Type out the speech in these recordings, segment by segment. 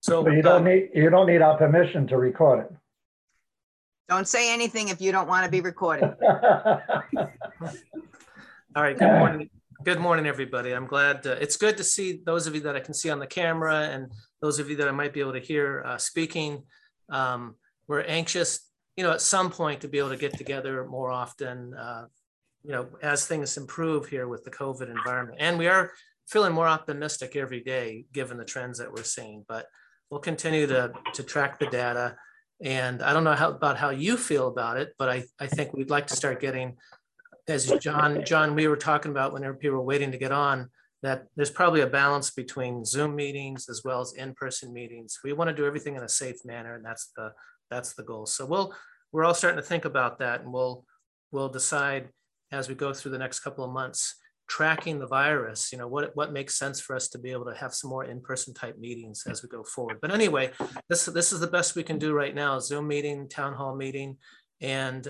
So But you don't need our permission to record it. Don't say anything if you don't want to be recorded. All right. Good morning. Good morning, everybody. I'm glad. It's good to see those of you that I can see on the camera and those of you that I might be able to hear speaking. We're anxious, at some point to be able to get together more often, as things improve here with the COVID environment. And we are feeling more optimistic every day, given the trends that we're seeing. But we'll continue to track the data. And I don't know about how you feel about it, but I think we'd like to start getting, as John, we were talking about whenever people were waiting to get on, that there's probably a balance between Zoom meetings as well as in-person meetings. We want to do everything in a safe manner, and that's the goal. So we're all starting to think about that, and we'll decide as we go through the next couple of months, tracking the virus, what makes sense for us to be able to have some more in-person type meetings as we go forward. But anyway, this is the best we can do right now: Zoom meeting, town hall meeting, and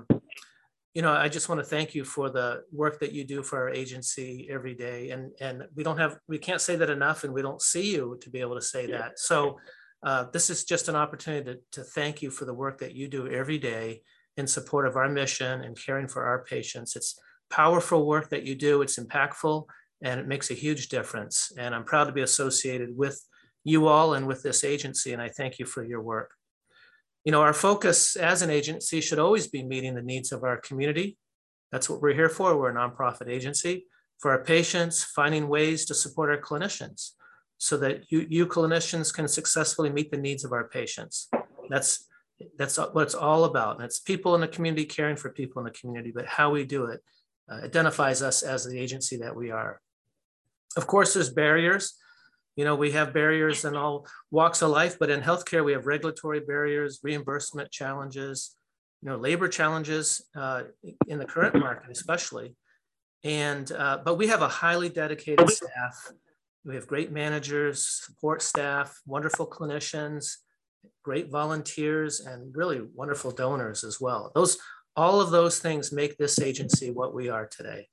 I just want to thank you for the work that you do for our agency every day. And we can't say that enough, and we don't see you to be able to say that. So this is just an opportunity to thank you for the work that you do every day in support of our mission and caring for our patients. It's powerful work that you do. It's impactful, and it makes a huge difference. And I'm proud to be associated with you all and with this agency, and I thank you for your work. Our focus as an agency should always be meeting the needs of our community. That's what we're here for. We're a nonprofit agency. For our patients, finding ways to support our clinicians so that you clinicians can successfully meet the needs of our patients. That's what it's all about. And it's people in the community caring for people in the community, but how we do it identifies us as the agency that we are. Of course, there's barriers. We have barriers in all walks of life, but in healthcare, we have regulatory barriers, reimbursement challenges, labor challenges in the current market, especially. But we have a highly dedicated staff. We have great managers, support staff, wonderful clinicians, great volunteers, and really wonderful donors as well. All of those things make this agency what we are today.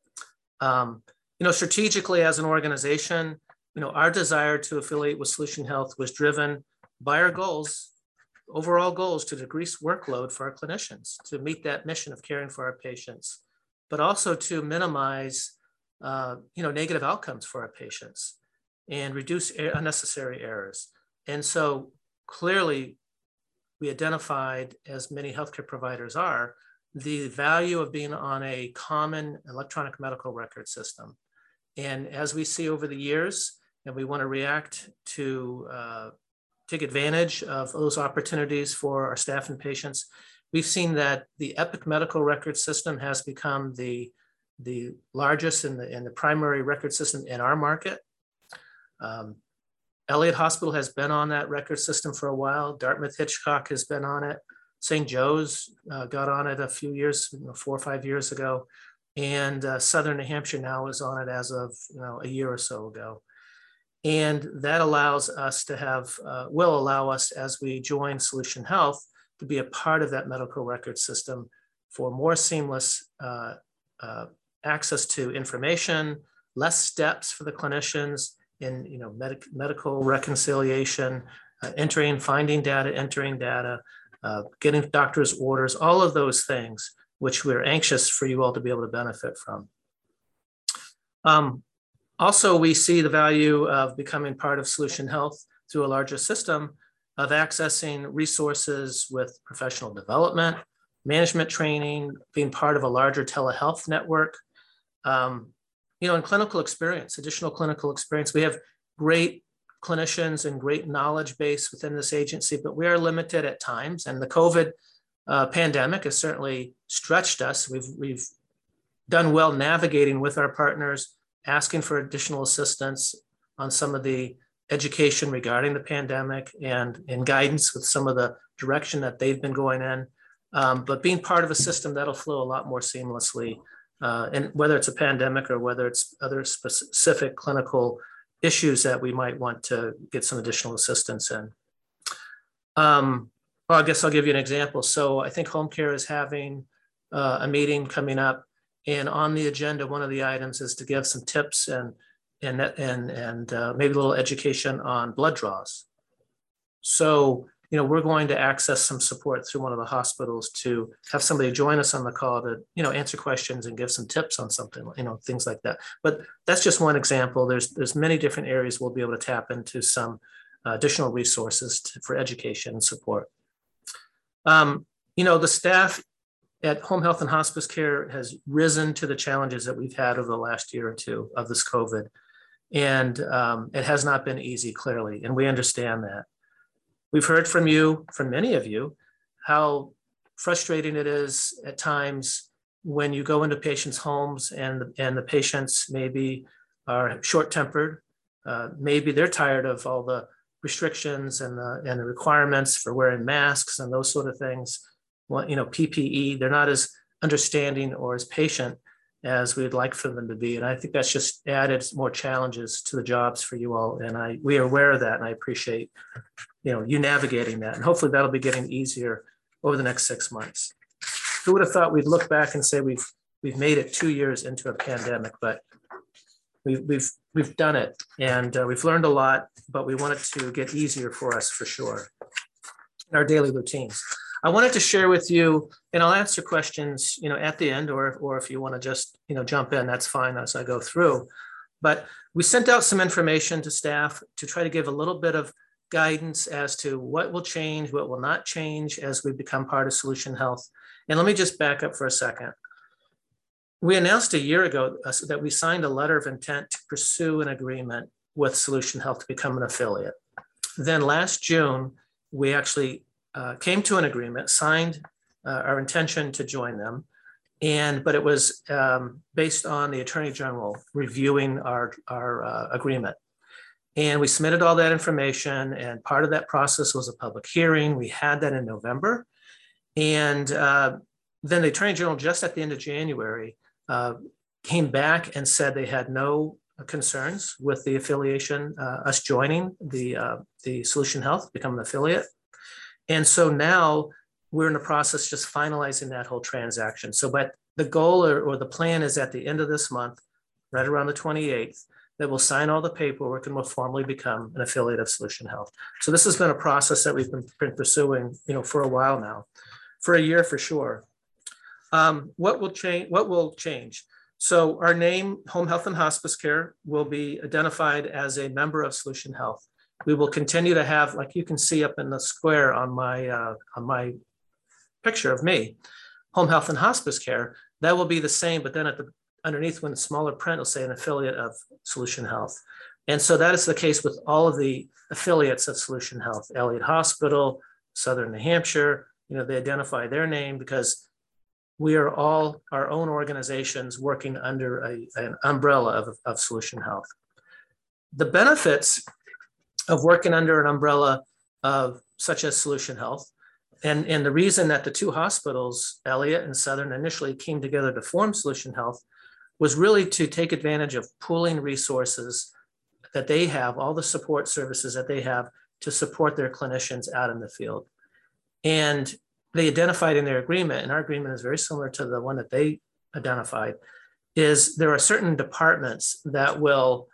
Strategically as an organization, our desire to affiliate with Solution Health was driven by our overall goals to decrease workload for our clinicians, to meet that mission of caring for our patients, but also to minimize, negative outcomes for our patients and reduce unnecessary errors. And so clearly we identified, as many healthcare providers are, the value of being on a common electronic medical record system. And as we see over the years, and we want to react to take advantage of those opportunities for our staff and patients, we've seen that the Epic Medical Record System has become the largest and the primary record system in our market. Elliott Hospital has been on that record system for a while. Dartmouth Hitchcock has been on it. St. Joe's got on it a few years, 4 or 5 years ago. And Southern New Hampshire now is on it as of a year or so ago. And that allows us to will allow us, as we join Solution Health, to be a part of that medical record system for more seamless access to information, less steps for the clinicians in medical reconciliation, finding data, entering data, getting doctors' orders, all of those things, which we're anxious for you all to be able to benefit from. Also, we see the value of becoming part of Solution Health through a larger system of accessing resources with professional development, management training, being part of a larger telehealth network, and clinical experience, additional clinical experience. We have great clinicians and great knowledge base within this agency, but we are limited at times. And the COVID pandemic has certainly stretched us. We've done well navigating with our partners, asking for additional assistance on some of the education regarding the pandemic and guidance with some of the direction that they've been going in. But being part of a system that'll flow a lot more seamlessly, and whether it's a pandemic or whether it's other specific clinical issues that we might want to get some additional assistance in. Well, I guess I'll give you an example. So I think home care is having a meeting coming up. And on the agenda, one of the items is to give some tips and maybe a little education on blood draws. So, we're going to access some support through one of the hospitals to have somebody join us on the call to, answer questions and give some tips on something, things like that. But that's just one example. There's many different areas we'll be able to tap into some additional resources for education and support. The staff at Home Health and Hospice Care has risen to the challenges that we've had over the last year or two of this COVID. And it has not been easy, clearly, and we understand that. We've heard from many of you, how frustrating it is at times when you go into patients' homes and the patients maybe are short-tempered. Maybe they're tired of all the restrictions and the requirements for wearing masks and those sort of things. Well, PPE, they're not as understanding or as patient as we'd like for them to be. And I think that's just added more challenges to the jobs for you all. And we are aware of that, and I appreciate you navigating that. And hopefully that'll be getting easier over the next 6 months. Who would have thought we'd look back and say we've made it 2 years into a pandemic, but we've done it, and we've learned a lot, but we want it to get easier for us for sure in our daily routines. I wanted to share with you, and I'll answer questions, at the end, or if you want to just, jump in, that's fine as I go through. But we sent out some information to staff to try to give a little bit of guidance as to what will change, what will not change as we become part of Solution Health. And let me just back up for a second. We announced a year ago that we signed a letter of intent to pursue an agreement with Solution Health to become an affiliate. Then last June, we actually came to an agreement, signed our intention to join them, but it was based on the Attorney General reviewing our agreement. And we submitted all that information, and part of that process was a public hearing. We had that in November. And then the Attorney General, just at the end of January, came back and said they had no concerns with the affiliation, us joining the Solution Health, become an affiliate. And so now we're in the process just finalizing that whole transaction. So, but the goal or the plan is at the end of this month, right around the 28th, that we'll sign all the paperwork and will formally become an affiliate of Solution Health. So this has been a process that we've been pursuing, for a while now, for a year for sure. What will change? What will change? So our name, Home Health and Hospice Care, will be identified as a member of Solution Health. We will continue to have, like you can see up in the square on my picture of me, Home Health and Hospice Care. That will be the same, but then underneath, when the smaller print, will say an affiliate of Solution Health. And so that is the case with all of the affiliates of Solution Health. Elliott Hospital, Southern New Hampshire, they identify their name because we are all our own organizations working under an umbrella of Solution Health. The benefits of working under an umbrella of such as Solution Health, and the reason that the two hospitals, Elliott and Southern, initially came together to form Solution Health was really to take advantage of pooling resources that they have, all the support services that they have to support their clinicians out in the field. And they identified in their agreement, and our agreement is very similar to the one that they identified, is there are certain departments that will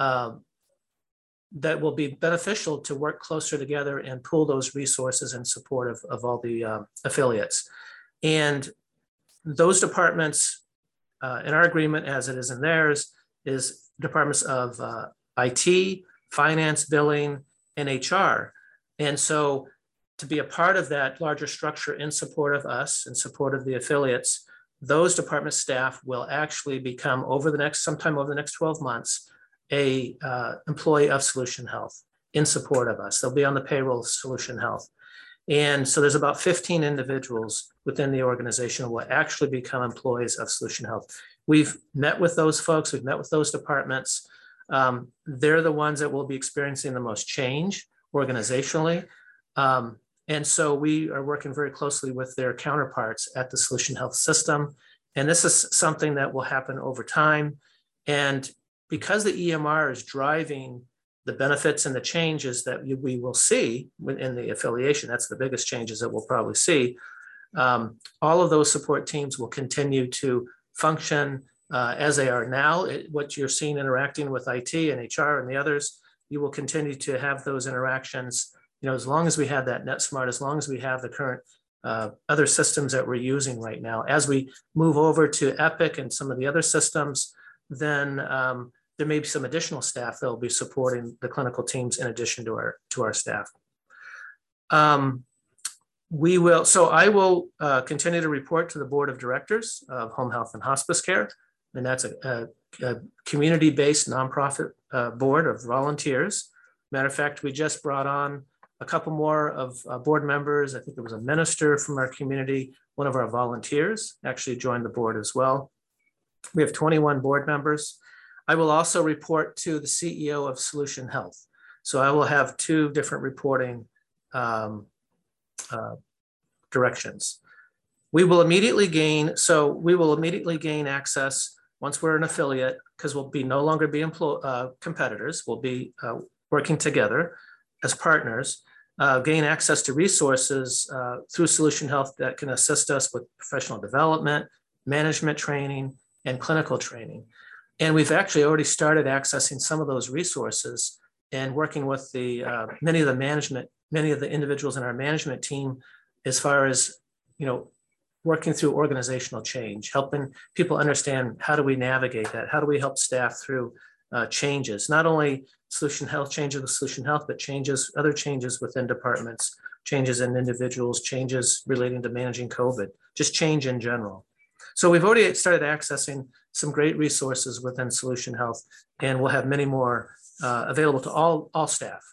be beneficial to work closer together and pool those resources in support of all the affiliates. And those departments in our agreement, as it is in theirs, is departments of IT, finance, billing, and HR. And so to be a part of that larger structure in support of us, in support of the affiliates, those department staff will actually become sometime over the next 12 months, a employee of Solution Health in support of us. They'll be on the payroll of Solution Health. And so there's about 15 individuals within the organization who will actually become employees of Solution Health. We've met with those folks, we've met with those departments. They're the ones that will be experiencing the most change organizationally. And so we are working very closely with their counterparts at the Solution Health system. And this is something that will happen over time. And because the EMR is driving the benefits and the changes that we will see in the affiliation, that's the biggest changes that we'll probably see. All of those support teams will continue to function as they are now. What you're seeing interacting with IT and HR and the others, you will continue to have those interactions as long as we have that NetSmart, as long as we have the current other systems that we're using right now, as we move over to Epic and some of the other systems, then there may be some additional staff that will be supporting the clinical teams in addition to our staff. I will continue to report to the Board of Directors of Home Health and Hospice Care, and that's a community-based nonprofit board of volunteers. Matter of fact, we just brought on a couple more of board members. I think there was a minister from our community. One of our volunteers actually joined the board as well. We have 21 board members. I will also report to the CEO of Solution Health. So I will have two different reporting directions. We will immediately gain access once we're an affiliate, because we'll be no longer be competitors. We'll be working together as partners, gain access to resources through Solution Health that can assist us with professional development, management training, and clinical training. And we've actually already started accessing some of those resources and working with many of the individuals in our management team, as far as, working through organizational change, helping people understand how do we navigate that? How do we help staff through changes, not only Solution Health changes with Solution Health, but other changes within departments, changes in individuals, changes relating to managing COVID, just change in general. So we've already started accessing some great resources within Solution Health, and we'll have many more available to all staff.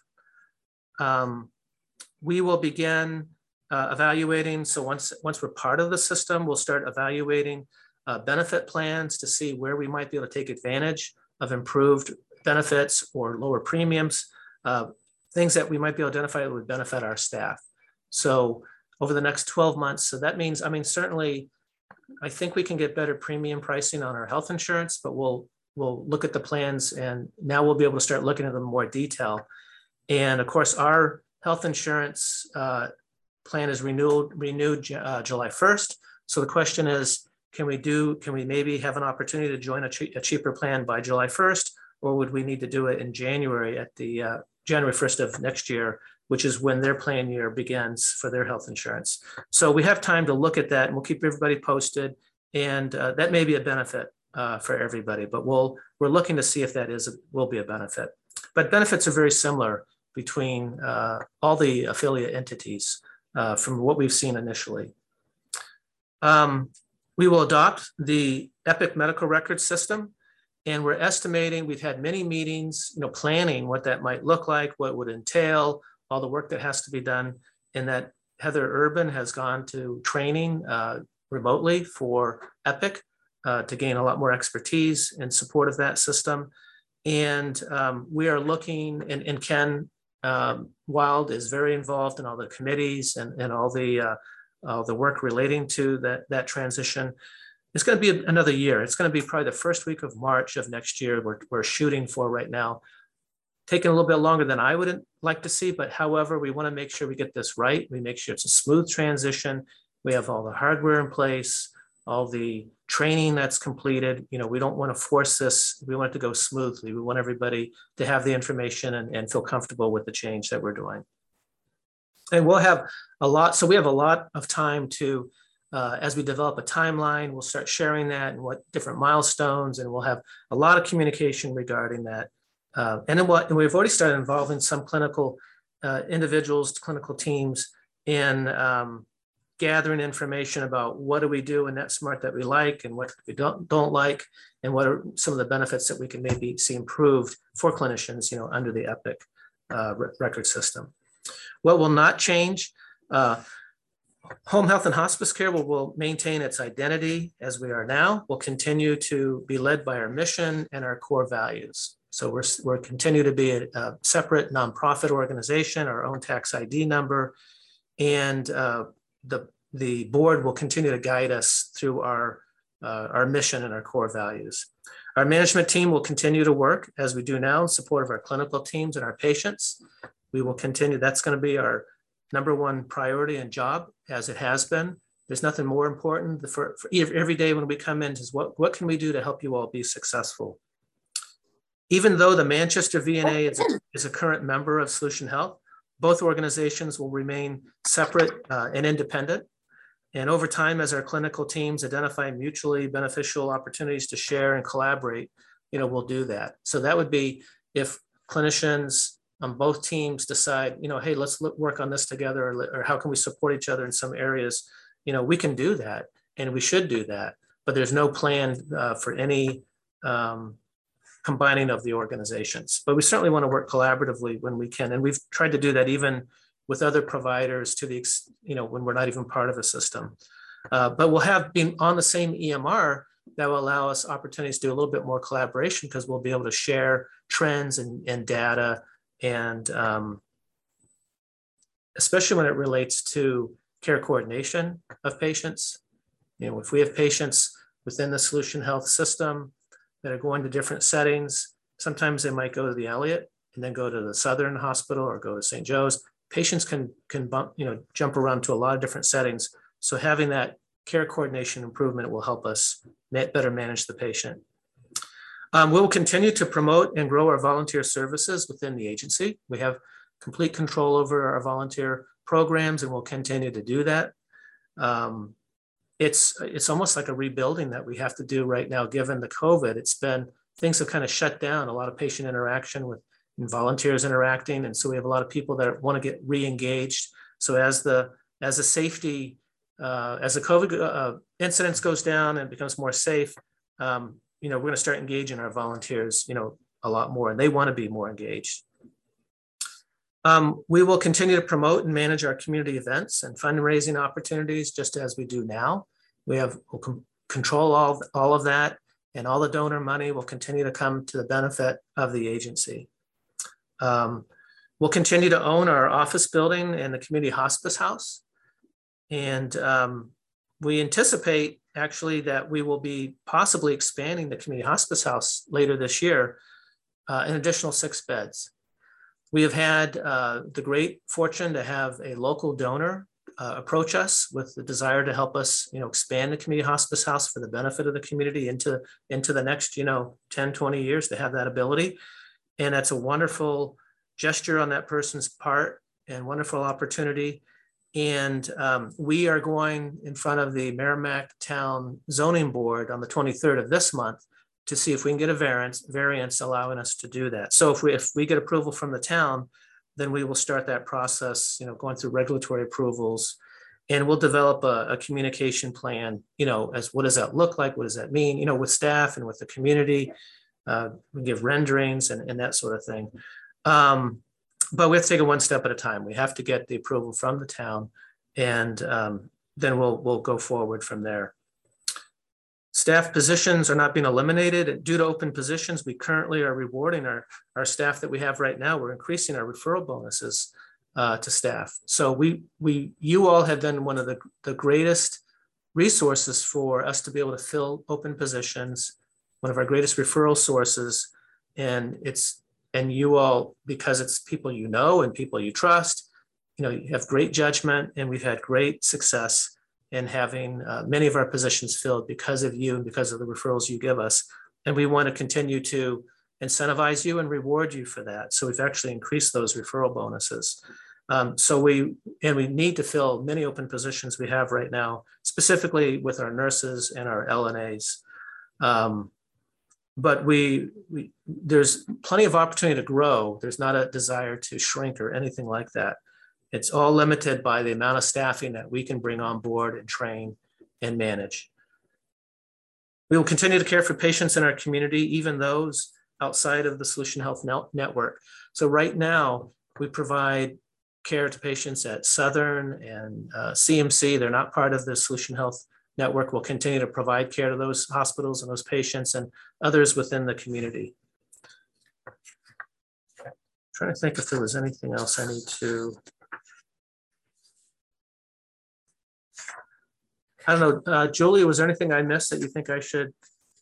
We will begin evaluating. So once we're part of the system, we'll start evaluating benefit plans to see where we might be able to take advantage of improved benefits or lower premiums, things that we might be able to identify that would benefit our staff. So over the next 12 months, so that means, certainly, I think we can get better premium pricing on our health insurance, but we'll look at the plans, and now we'll be able to start looking at them in more detail. And of course, our health insurance plan is renewed July 1st. So the question is, can we maybe have an opportunity to join a cheaper plan by July 1st, or would we need to do it in January at the January 1st of next year, which is when their plan year begins for their health insurance. So we have time to look at that, and we'll keep everybody posted. And that may be a benefit for everybody, but we're looking to see if that will be a benefit. But benefits are very similar between all the affiliate entities from what we've seen initially. We will adopt the Epic medical record system, and we're estimating, we've had many meetings, planning what that might look like, what would entail, all the work that has to be done, and that Heather Urban has gone to training remotely for Epic to gain a lot more expertise in support of that system. And we are looking, and Ken Wild is very involved in all the committees and all the work relating to that transition. It's going to be another year. It's going to be probably the first week of March of next year. We're shooting for right now. Taking a little bit longer than I would like to see, but however, we want to make sure we get this right. We make sure it's a smooth transition. We have all the hardware in place, all the training that's completed. We don't want to force this. We want it to go smoothly. We want everybody to have the information and feel comfortable with the change that we're doing. And we'll have a lot. So we have a lot of time to, as we develop a timeline, we'll start sharing that and what different milestones, and we'll have a lot of communication regarding that. And we've already started involving some clinical individuals, clinical teams in gathering information about what do we do in NetSmart that we like and what we don't like, and what are some of the benefits that we can maybe see improved for clinicians, under the Epic record system. What will not change? Home health and hospice care will maintain its identity as we are now. We'll continue to be led by our mission and our core values. So we're continue to be a separate nonprofit organization, our own tax ID number, and the board will continue to guide us through our mission and our core values. Our management team will continue to work as we do now in support of our clinical teams and our patients. We will continue. That's going to be our number one priority and job, as it has been. There's nothing more important for every day when we come in is what can we do to help you all be successful? Even though the Manchester VNA is a current member of Solution Health, both organizations will remain separate and independent. And over time, as our clinical teams identify mutually beneficial opportunities to share and collaborate, we'll do that. So that would be if clinicians on both teams decide, hey, let's work on this together, or how can we support each other in some areas? We can do that, and we should do that. But there's no plan for any combining of the organizations. But we certainly want to work collaboratively when we can, and we've tried to do that even with other providers to the, when we're not even part of a system. But we'll have been on the same EMR that will allow us opportunities to do a little bit more collaboration, because we'll be able to share trends and data, and especially when it relates to care coordination of patients. If we have patients within the Solution Health system that are going to different settings, sometimes they might go to the Elliott and then go to the Southern Hospital or go to St. Joe's. Patients can jump around to a lot of different settings. So having that care coordination improvement will help us better manage the patient. We'll continue to promote and grow our volunteer services within the agency. We have complete control over our volunteer programs, and we'll continue to do that. It's almost like a rebuilding that we have to do right now, given the COVID. Things have kind of shut down, a lot of patient interaction with volunteers interacting. And so we have a lot of people that want to get re-engaged. So as the safety, as the COVID incidence goes down and becomes more safe, we're going to start engaging our volunteers, a lot more, and they want to be more engaged. We will continue to promote and manage our community events and fundraising opportunities, just as we do now. We'll control all of that, and all the donor money will continue to come to the benefit of the agency. We'll continue to own our office building and the community hospice house. And we anticipate actually that we will be possibly expanding the community hospice house later this year, an additional 6 beds. We have had the great fortune to have a local donor approach us with the desire to help us, expand the community hospice house for the benefit of the community into the next, 10, 20 years, to have that ability. And that's a wonderful gesture on that person's part and wonderful opportunity. And we are going in front of the Merrimack Town Zoning Board on the 23rd of this month to see if we can get a variance allowing us to do that. So if we get approval from the town, then we will start that process, going through regulatory approvals, and we'll develop a communication plan, as what does that look like? What does that mean, with staff and with the community. We give renderings and that sort of thing. But we have to take it one step at a time. We have to get the approval from the town, and then we'll go forward from there. Staff positions are not being eliminated. Due to open positions, we currently are rewarding our staff that we have right now. We're increasing our referral bonuses to staff. So you all have been one of the greatest resources for us to be able to fill open positions, one of our greatest referral sources. And you all, because it's people and people you trust, you have great judgment, and we've had great success in having many of our positions filled because of you and because of the referrals you give us. And we want to continue to incentivize you and reward you for that. So we've actually increased those referral bonuses. So we need to fill many open positions we have right now, specifically with our nurses and our LNAs. But there's plenty of opportunity to grow. There's not a desire to shrink or anything like that. It's all limited by the amount of staffing that we can bring on board and train and manage. We will continue to care for patients in our community, even those outside of the Solution Health Network. So right now, we provide care to patients at Southern and CMC. They're not part of the Solution Health Network. We'll continue to provide care to those hospitals and those patients and others within the community. I'm trying to think if there was anything else I need to. I don't know, Julie, was there anything I missed that you think I should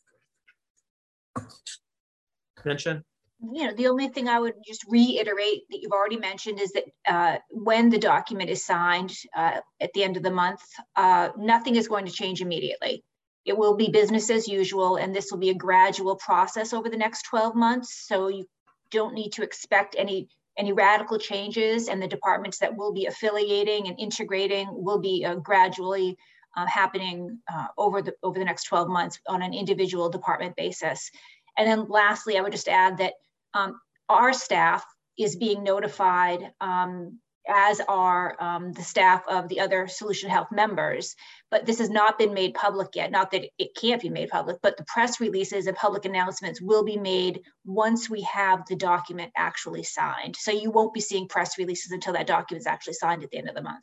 mention? The only thing I would just reiterate that you've already mentioned is that when the document is signed at the end of the month, nothing is going to change immediately. It will be business as usual, and this will be a gradual process over the next 12 months. So you don't need to expect any Any radical changes and the departments that will be affiliating and integrating will be gradually happening over the next 12 months on an individual department basis. And then lastly, I would just add that our staff is being notified, as are the staff of the other Solution Health members, but this has not been made public yet. Not that it can't be made public, but the press releases and public announcements will be made once we have the document actually signed. So you won't be seeing press releases until that document is actually signed at the end of the month.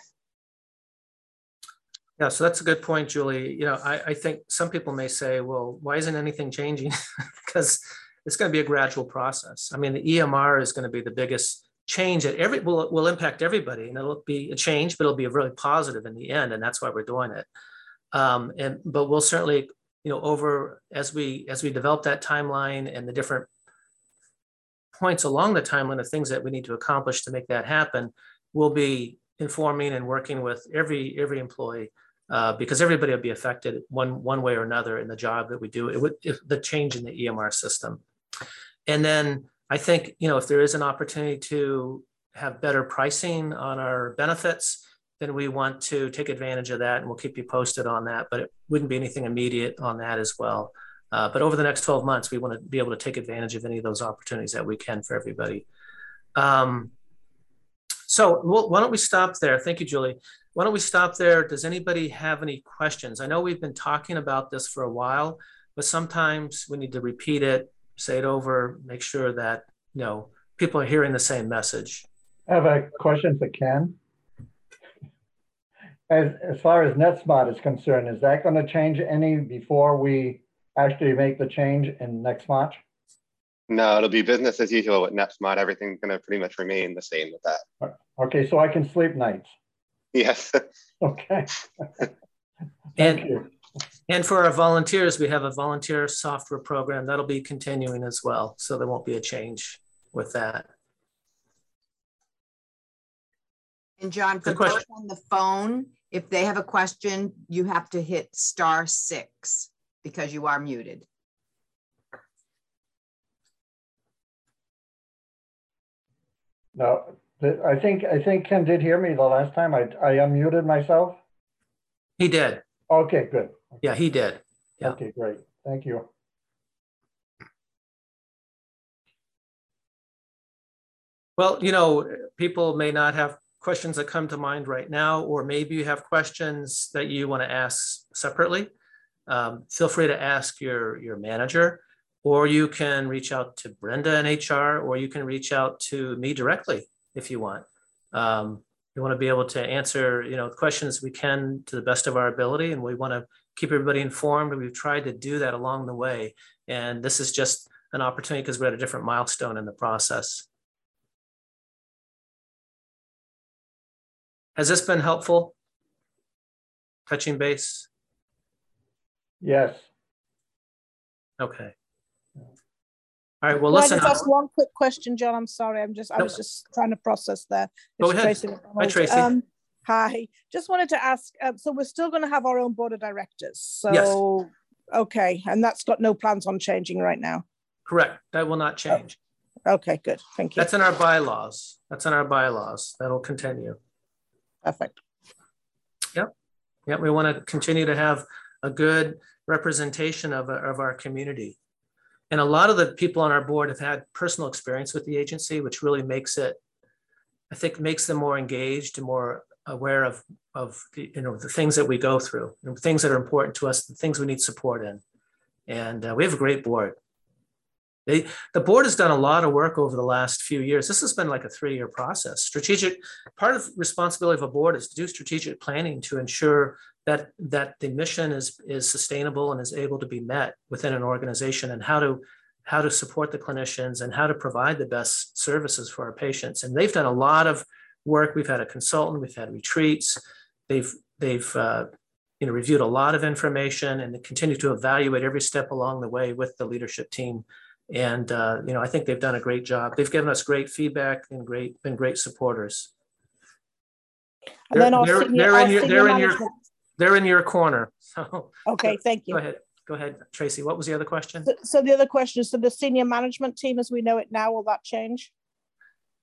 Yeah, so that's a good point, Julie. You know, I think some people may say, well, why isn't anything changing? Because it's going to be a gradual process. I mean, the EMR is going to be the biggest change that will impact everybody, and it'll be a change, but it'll be a really positive in the end, and that's why we're doing it. But we'll certainly, you know, as we develop that timeline and the different points along the timeline of things that we need to accomplish to make that happen, we'll be informing and working with every employee, because everybody will be affected one way or another in the job that we do. If the change in the EMR system, and then I think, you know, if there is an opportunity to have better pricing on our benefits, then we want to take advantage of that, and we'll keep you posted on that. But it wouldn't be anything immediate on that as well. But over the next 12 months, we want to be able to take advantage of any of those opportunities that we can for everybody. So why don't we stop there? Thank you, Julie. Why don't we stop there? Does anybody have any questions? I know we've been talking about this for a while, but sometimes we need to repeat it, say it over, make sure that, you know, people are hearing the same message. I have a question for Ken. As far as NetSmart is concerned, is that going to change any before we actually make the change in next March? No, it'll be business as usual with NetSmart. Everything's going to pretty much remain the same with that. Okay, so I can sleep nights. Yes. Okay. Thank you. And for our volunteers, we have a volunteer software program that'll be continuing as well. So there won't be a change with that. And John, for those on the phone, if they have a question, you have to hit *6 because you are muted. No, I think Ken did hear me the last time. I unmuted myself. He did. Okay, good. Yeah, he did. Yeah. Okay, great. Thank you. Well, you know, people may not have questions that come to mind right now, or maybe you have questions that you want to ask separately. Feel free to ask your manager, or you can reach out to Brenda in HR, or you can reach out to me directly if you want. We want to be able to answer, you know, questions we can to the best of our ability, and we want to keep everybody informed. And we've tried to do that along the way. And this is just an opportunity because we're at a different milestone in the process. Has this been helpful? Touching base? Yes. Okay. All right, well, listen. Can I just ask one quick question, John? I'm sorry. I was just trying to process there. Go ahead. Tracy. Hi, Tracy. Hi. Just wanted to ask, so we're still going to have our own board of directors. So, yes. Okay. And that's got no plans on changing right now? Correct. That will not change. Oh. Okay, good. Thank you. That's in our bylaws. That'll continue. Perfect. Yep. Yep. We want to continue to have a good representation of our community. And a lot of the people on our board have had personal experience with the agency, which really makes it, I think, makes them more engaged and more aware of the, you know, the things that we go through, and things that are important to us, the things we need support in. And we have a great board. The board has done a lot of work over the last few years. This has been like a 3-year process. Part of responsibility of a board is to do strategic planning to ensure that the mission is sustainable and is able to be met within an organization, and how to support the clinicians and how to provide the best services for our patients. And they've done a lot of work. We've had a consultant, we've had retreats. They've reviewed a lot of information, and they continue to evaluate every step along the way with the leadership team. And I think they've done a great job. They've given us great feedback and been great supporters. And then they're in your corner. So okay, thank you. Go ahead, Tracy. What was the other question? So the other question is, so the senior management team as we know it now, will that change?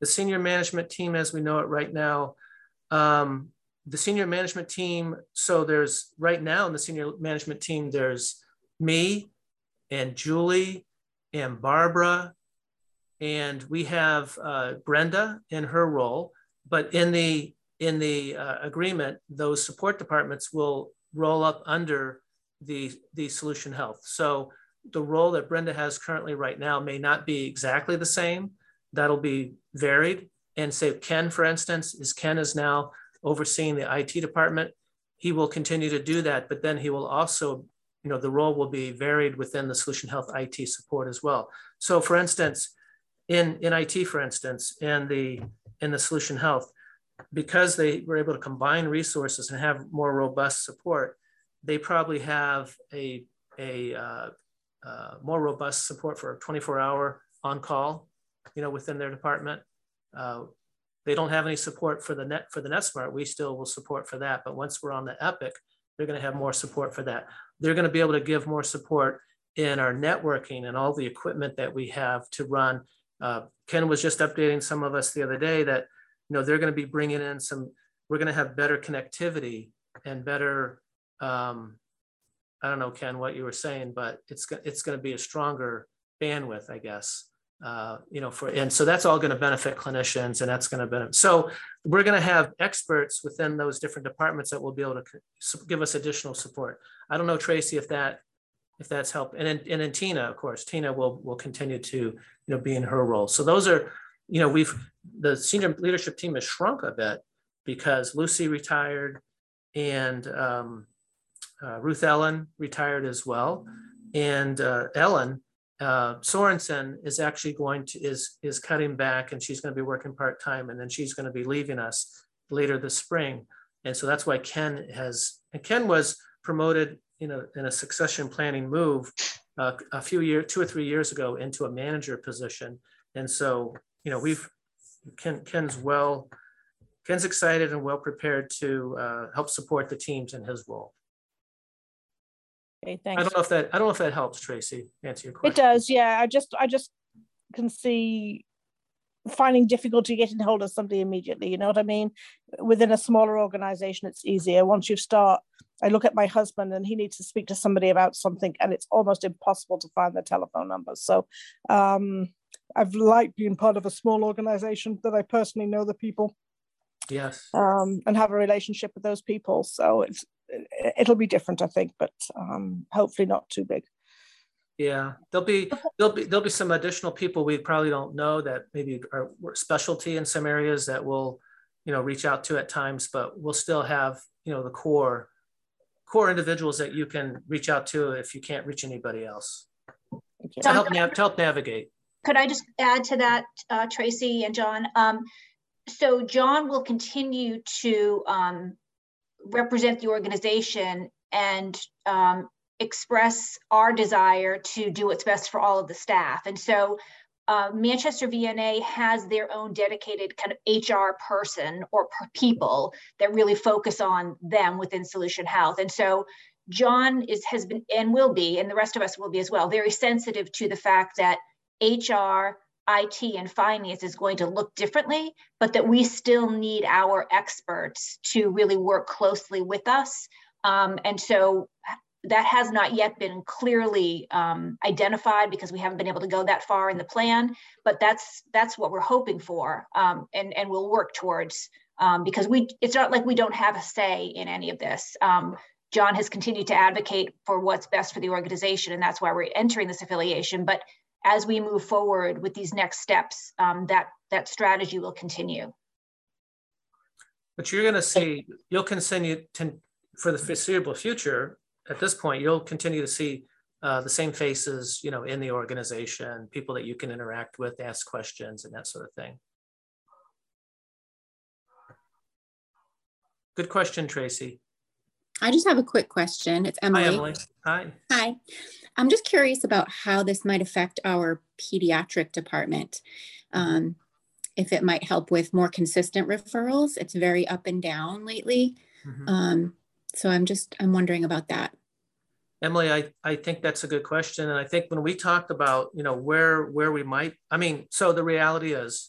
The senior management team, as we know it right now, the senior management team, so there's right now in the senior management team, there's me and Julie and Barbara, and we have Brenda in her role, but in the agreement, those support departments will roll up under the Solution Health. So the role that Brenda has currently right now may not be exactly the same. That'll be varied. And say Ken, for instance, Ken is now overseeing the IT department. He will continue to do that, but then he will also, the role will be varied within the Solution Health IT support as well. So for instance, in IT, for instance, in the Solution Health, because they were able to combine resources and have more robust support, they probably have a more robust support for a 24-hour on-call, within their department. They don't have any support for the NetSmart. We still will support for that. But once we're on the Epic, they're going to have more support for that. They're going to be able to give more support in our networking and all the equipment that we have to run. Ken was just updating some of us the other day that, they're going to be bringing in we're going to have better connectivity and better, I don't know, Ken, what you were saying, but it's going to be a stronger bandwidth, I guess. And so that's all going to benefit clinicians, and that's going to benefit. So we're going to have experts within those different departments that will be able to give us additional support. I don't know, Tracy, if that's helped. And then Tina, of course, Tina will continue to, be in her role. So those are, the senior leadership team has shrunk a bit because Lucy retired and Ruth Ellen retired as well. And Ellen Sorensen is actually is cutting back, and she's going to be working part-time, and then she's going to be leaving us later this spring. And so that's why Ken was promoted in a succession planning move a few years, 2 or 3 years ago, into a manager position. And so, Ken's excited and well prepared to help support the teams in his role. Okay, thanks. I don't know if that helps, Tracy, answer your question. It does, yeah. I just can see finding difficulty getting hold of somebody immediately. You know what I mean? Within a smaller organization, it's easier. Once you start, I look at my husband and he needs to speak to somebody about something, and it's almost impossible to find their telephone numbers. So I've liked being part of a small organization that I personally know the people. Yes. And have a relationship with those people. So it'll be different, I think, but hopefully not too big. Yeah, there'll be some additional people we probably don't know that maybe are specialty in some areas that we'll, reach out to at times, but we'll still have, the core individuals that you can reach out to if you can't reach anybody else to help navigate. Could I just add to that, Tracy and John? So John will continue to represent the organization and express our desire to do what's best for all of the staff. And so Manchester VNA has their own dedicated kind of HR person or people that really focus on them within Solution Health. And so John has been and will be, and the rest of us will be as well, very sensitive to the fact that HR, IT, and finance is going to look differently, but that we still need our experts to really work closely with us. And so that has not yet been clearly identified because we haven't been able to go that far in the plan, but that's what we're hoping for, and we'll work towards, because it's not like we don't have a say in any of this. John has continued to advocate for what's best for the organization, and that's why we're entering this affiliation. But as we move forward with these next steps, that strategy will continue. But you're going to see, you'll continue to, for the foreseeable future, at this point, you'll continue to see the same faces, in the organization, people that you can interact with, ask questions, and that sort of thing. Good question, Tracy. I just have a quick question. It's Emily. Hi, Emily. Hi. Hi. I'm just curious about how this might affect our pediatric department. If it might help with more consistent referrals. It's very up and down lately. Mm-hmm. So I'm wondering about that. Emily, I think that's a good question. And I think when we talked about, where we might, so the reality is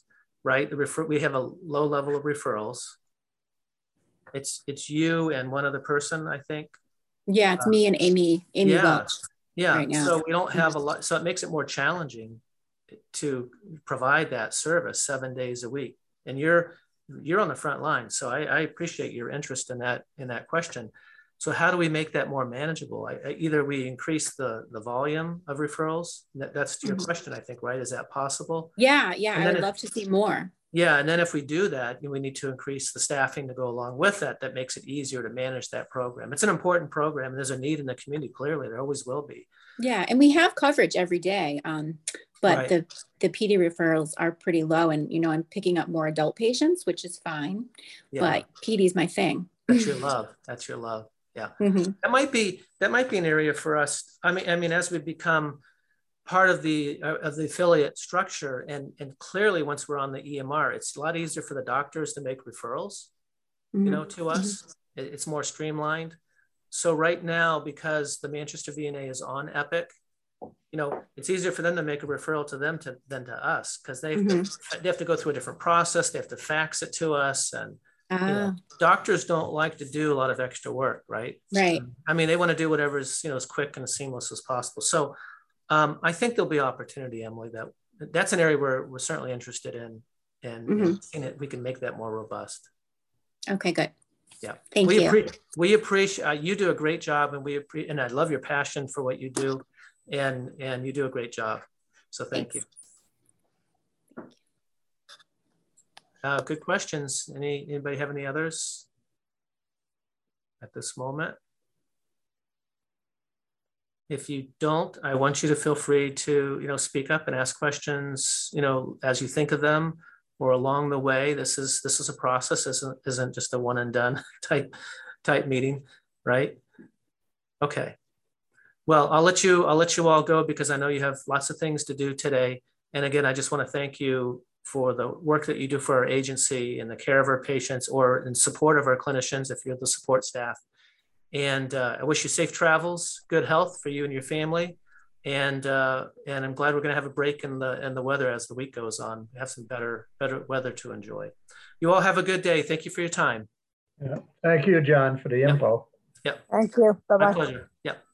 right? We have a low level of referrals. It's you and one other person, I think. Yeah, it's me and Amy yeah, Welch right now. So we don't have a lot, so it makes it more challenging to provide that service 7 days a week. And you're on the front line. So I appreciate your interest in that question. So how do we make that more manageable? Either we increase the volume of referrals. That's your question, I think, right? Is that possible? Yeah, I would love to see more. Yeah, and then if we do that, we need to increase the staffing to go along with that. That makes it easier to manage that program. It's an important program, and there's a need in the community. Clearly, there always will be. Yeah, and we have coverage every day, but right. the PD referrals are pretty low, and I'm picking up more adult patients, which is fine. Yeah. But PD is my thing. That's your love. That's your love. Yeah, that might be an area for us. I mean, as we become part of the affiliate structure, and clearly once we're on the EMR, it's a lot easier for the doctors to make referrals, to us. It's more streamlined. So right now, because the Manchester VNA is on Epic, it's easier for them to make a referral to them than to us, because they have to go through a different process. They have to fax it to us, and doctors don't like to do a lot of extra work, right? Right. I mean, they want to do whatever is as quick and as seamless as possible. So I think there'll be opportunity, Emily. That's an area where we're certainly interested in, and we can make that more robust. Okay, good. Yeah, thank you. We appreciate you do a great job, and I love your passion for what you do, and you do a great job. So thank you. Good questions. Anybody have any others at this moment? If you don't, I want you to feel free to speak up and ask questions as you think of them, or along the way. This is a process. This isn't just a one and done type meeting, right? Okay. Well, I'll let you all go, because I know you have lots of things to do today. And again, I just want to thank you for the work that you do for our agency in the care of our patients, or in support of our clinicians if you're the support staff. And I wish you safe travels, good health for you and your family. And I'm glad we're going to have a break in the weather as the week goes on. We have some better weather to enjoy. You all have a good day. Thank you for your time. Yeah. Thank you, John, for the info. Yep. Thank you. Bye-bye. My pleasure. Yep.